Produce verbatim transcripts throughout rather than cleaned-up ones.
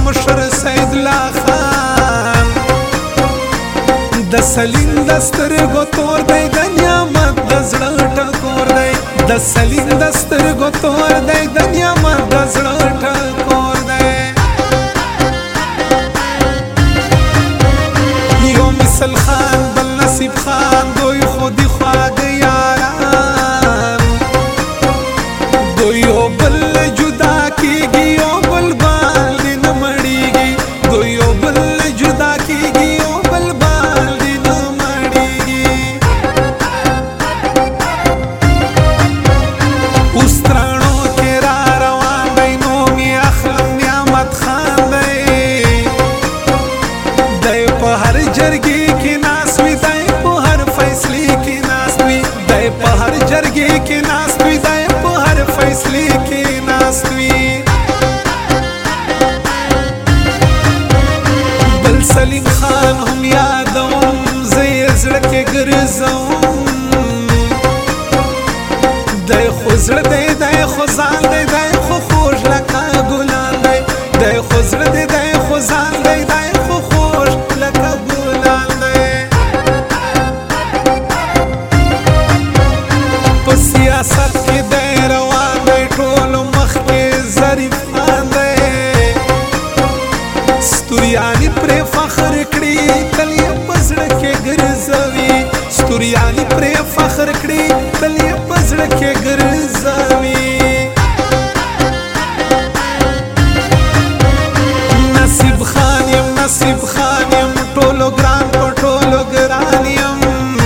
مشر سید الله خان د سلیم د سترګو تور دی د نعمت د زړه ټکور دی د سلیم د سترګو تور دی د نعمت د زړه ټکور دی یو مثل خان بل نصیب خان دوی خودی خواږه یاران دوی یو بل جدا کیږي یو بل باندې نه مړیږي دوی یو بل جدا کیږي یو بل باندې نه مړیږي اوس ترانو کې را روان دی نوم یې اخلم نعمت خان دی دی په هر جرګې کې ناست وي دی په هر فیصلې کې ناست وي دی په هر جرګې کې ناست وي دی په هر فیصلې کې ناست وي بل سلیم خان هم یادوم زه یې زړه کې ګرځوم دی خو زړه دی دی خو ځان دی دی خو خوږ لکه ګلان دی دی خو زړه دی دی خو ځان دی دی خو خوږ لکه ګلان دی په سیاست کې دی روان دی ټولو مخ کې ظریف خان دی ستوریانې پرې فخر کړي تل یې په زړه کې ګرځوي ستوریانې پرې فخر کړي تل یې په زړه کې ګرځوي نصیب خان یم نصیب خان یم ټولو ګران په ټولو ګران یم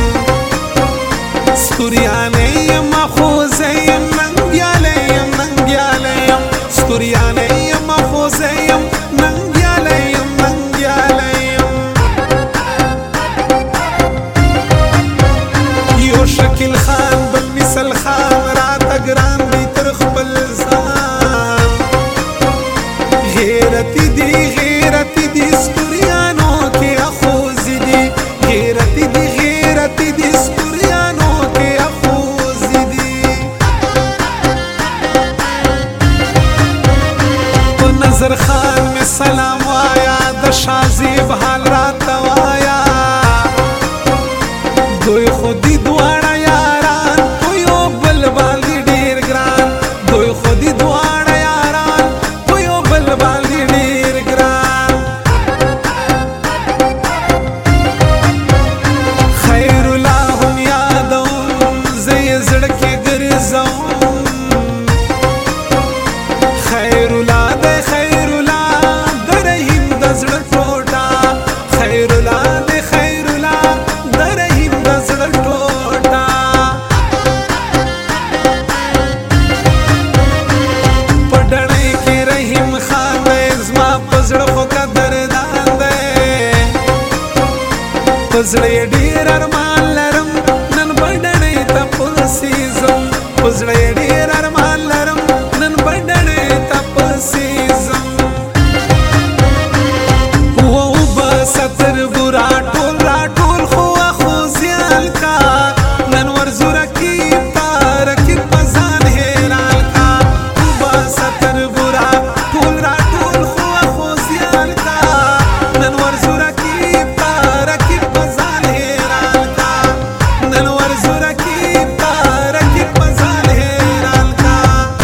ستوریانې یم افروزه یم ننګیالی یم ننګیالی یم ستوریانې یم افروزه یم ننګیالی یم ننګیالی یم یو شکیل خان بل مثل خان راته ګران دی تر خپل ځان غیرتي دي غیرتي دي ستوریانو کې اخوزي دي غیرتي دي غیرتي دي ستوریانو کې اخوزي دي په نظر خان مې سلام وایا د شازیب حال راته وایا دوی خودي دواړه یاران په یو بل باندې ډېر ګران دوی خودي دواړه یاران په یو بل باندې ډېر ګران خیر الله هم یادوم زه یې زړه کې ګرځوم خیر الله دی خیر الله د رحیم د زړه ټوټه خیر الله دی خیر الله د رحیم د زړه ټوټه په ډڼۍ کې رحیم خان دی زما په زړه خو قدردان دی په زړه یې ډېر ارمان لرم نن به ډڼۍ ته پسې ځم په زړه یې ډېر ارمان لرم نن به ډڼۍ ته پسې ځم ووبه ستر بورا ټول راټول خو اخوزیال کا نن ورځو رقیب تا رقیب په ځان حیران کا ووبه ستر بورا ټول راټول خو اخوزیال کا نن ورځو رقیب تا رقیب په ځان حیران کا نن ورځو رقیب تا رقیب په ځان حیران کا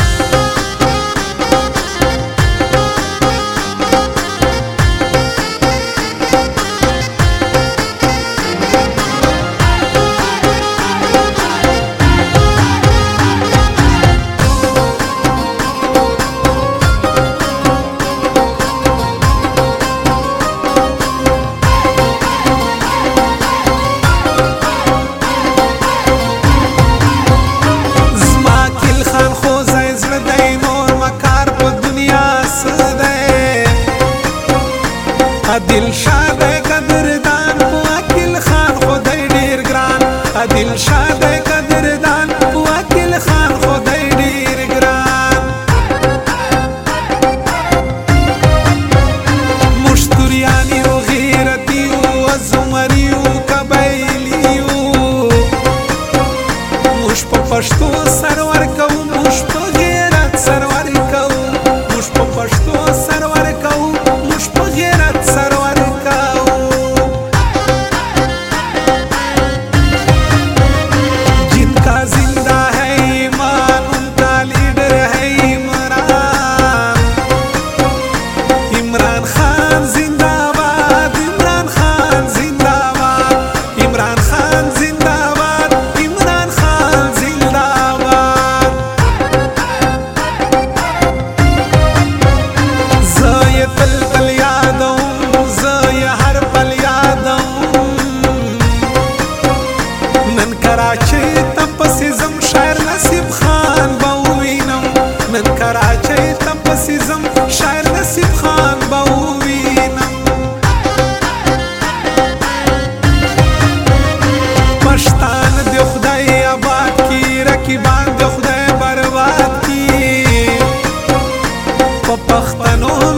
زما کیل خان خو ځای زړه دی نور مکار په دنیا څه دی عادل شاه دی قدردان په عاقل خان خو دی ډېر ګران عادل شاه دی قدردان په عاقل خان خو دی ډېر ګران موږ توریان یو غیرتي یو زمري یو قبایلي یو موږ په پښتو سرور کوو موږ په غیرت سرور کوو موږ په پښتو سرور کوو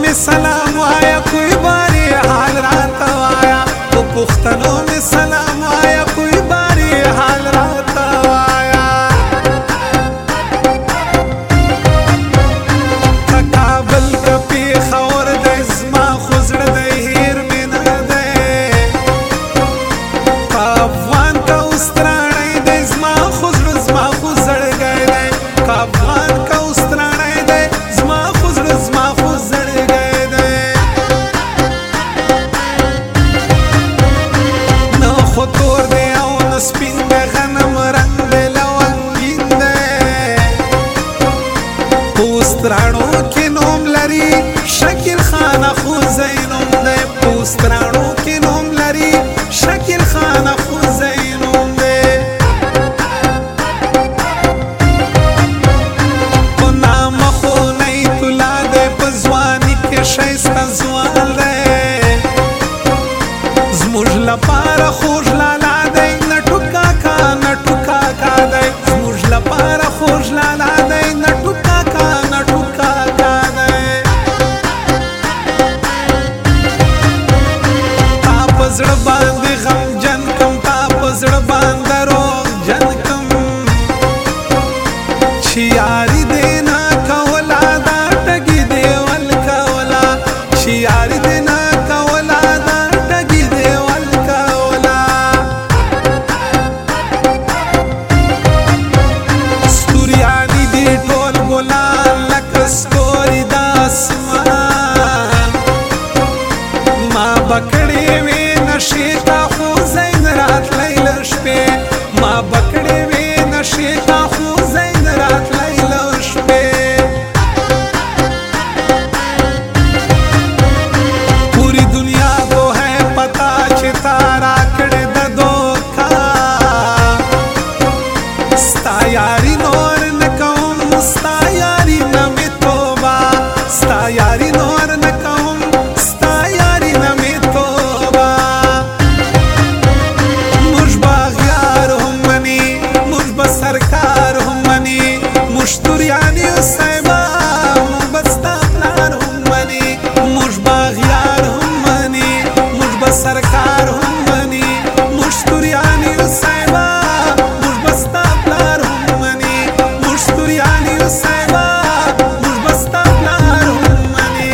می سلام وایا کوئی باری حال راته وایا په پښتنو می سلام وایا کوئی باری حال راته وایا که کابل که پیښور دی زما خو زړه دی هیر مې نه دی په افغان که اوستراڼی دی زما خو زړه زما خو زړګی دی که افغان که اوستراڼی دی زما خو زړه زما خو زړګی دی نه خو تور دی او نه سپین دی غنم رنګ دی لونګین دی په اوستراڼو کې نوم لري شکیل خان اخوزی نوم دی په اوستراڼو کې نوم لري شکیل خان اخوزی نوم دی په نامه خو نه طلا دی په ځواني کې ښایسته ځوان دی زموږ لپاره خوږ لالا دی نټو کاکا نټو کاکا دی زموږ لپاره خوږ لالا دی نټو کاکا نټو کاکا دی تا په زړه باندې غمجن کم تا په زړه باندې روغجن کم چې یاري دې نه کوله دا ټګي دې ول کوله چې یاري دې نه کوله دا ټګي دې ول کوله ستوریاني دې ټول ګلان لکه ستوري د اسمان ما بکړې وې نشې تا خو زین راتلی له شپې ما بکړې وې نشې تا خو زین راتلی له شپې پوری دنیا کو ہے پتا چې تا راکړې د دوکا ستا یاري نور نه کوم ستا یاري نه مې توبه ستا یاري نور نه کوم ستا یاري نه مې توبه موږ به اغیار هم مني موږ به سرکار هم مني موږ توریان یو صاحبه موږ به ستا پلار هم مني موږ به اغیار هم مني موږ به سرکار هم مني موږ توریان یو صاحبه موږ به ستا پلار هم مني موږ توریان یو صاحبه موږ به ستا پلار هم مني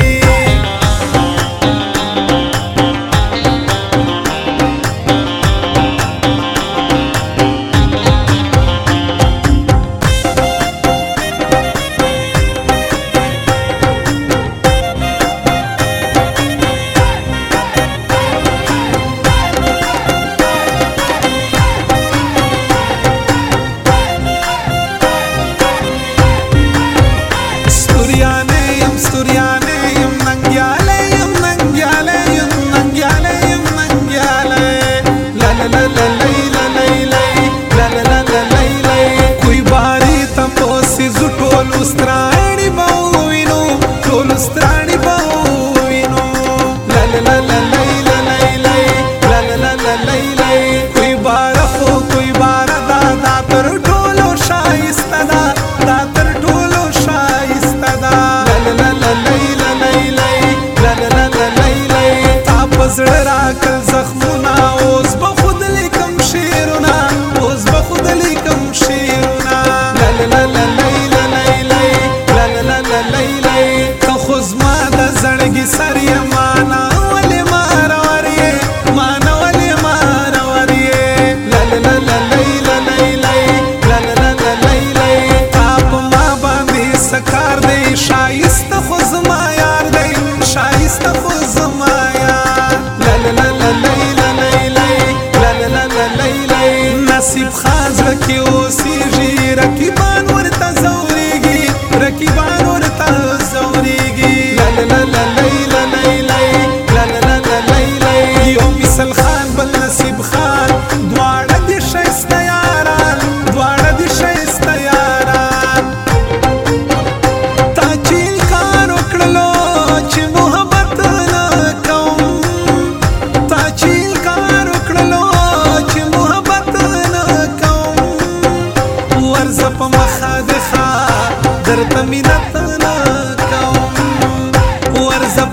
ستوریانه یم ستوریانه یم ننګیاله یم ننګیاله یم ننګیاله یم ننګیاله لا لا لا لا لای لا لای لای لا لا لا لا لای لای کوئی باری تپوسی زو ټول سترانی به وینو ټول سترانی به وینو لا لا لا لا لای لا لای لای لا لا لا لا لای لای کوئی بار خو کوئی بار دا دا تر ټولو شایسته دا دا تر ټولو شایسته دا لا لا لا لا لای لا لای لای لا لا لا لا لای لای تا په زړه راکړل زخمونه اوس به خود لیکم شعرونه اوس به خود لیکم شعرونه لا لا لا لا لای لا لای لای لا لا لا لا لای لای که خو زما د زړګي سر یې مانا ولې مارور یې مانا ولې مارور یې لا لا لا لا لای لا لای لای لا لا لا لا لای لای تا په ما باندې سکار دی شایسته خو زما یار دی شایسته خو زما یار لا لا لا لا لای لا لای لای لا لا لا لا لای لای نصیب خان زړه کې اوسېږي رقیبان ورته ځورېږي رقیبان ورته ځورېږي لا لا لا لا لای لا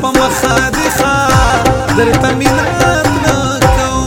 په مخه دې ښه درته مینت نه کوم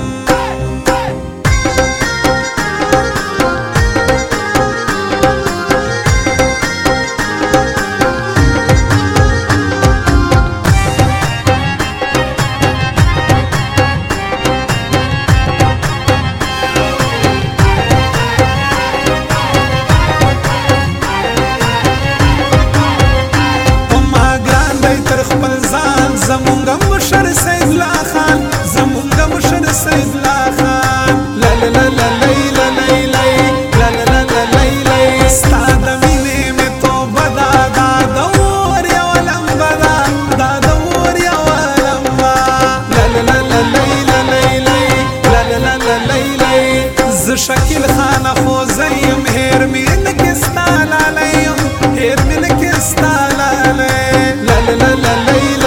زمونږ مشر سید الله خان زمونږ مشر سید الله خان لا لا لا لا لا لا لا لا لا لا لا لا لا ستا د مینې مې توبه ده دا د اور یوه لمبه ده دا د اور یوه لمبه لا لا لا لا لا لا لا لا لا لا زه شکیل خان خو زه یم هېر مې نه کې ستا لالی یم هېر مې نه کې ستا لالی لا لا لا لا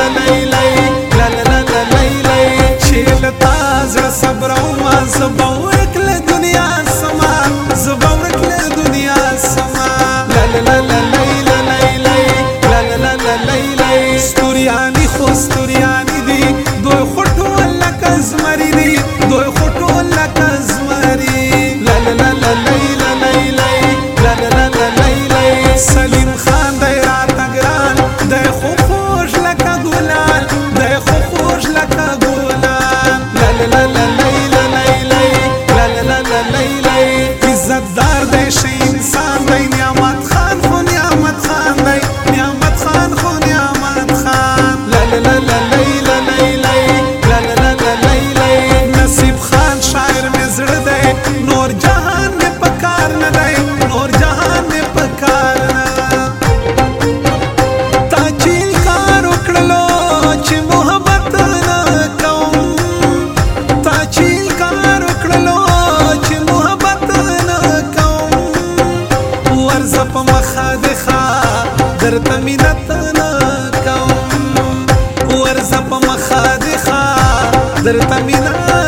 صبر او ما زبورك لدنيا سما زبورك لدنيا سما لا لا لا لا لا لا لا لا لا لا لا لا ستورياني خو ستورياني دي دوی خټو لک زمري دي دوی خټو لک زمري لا لا لا لا لا لا لا لا لا لا سليم خان دی راته ګران دی خو خوږ لکه ګلان دی خو خوږ لکه ګلان لا لا لا عزتدار دی ښه انسان دی نعمت خان خو نعمت خان دی نعمت خان خو نعمت خان لا لا لا لا لا لا لا لا لا لا نصیب خان شاعر مې زړه دی نور جهان مې په کار نه دی نور جهان مې په کار نه تا چې انکار وکړلو چې محبت نه کوم تا چې انکار وکړلو چې محبت ورځه په مخه دې ښه درته مینت نه کوم ورځه په مخه دې ښه درته مینت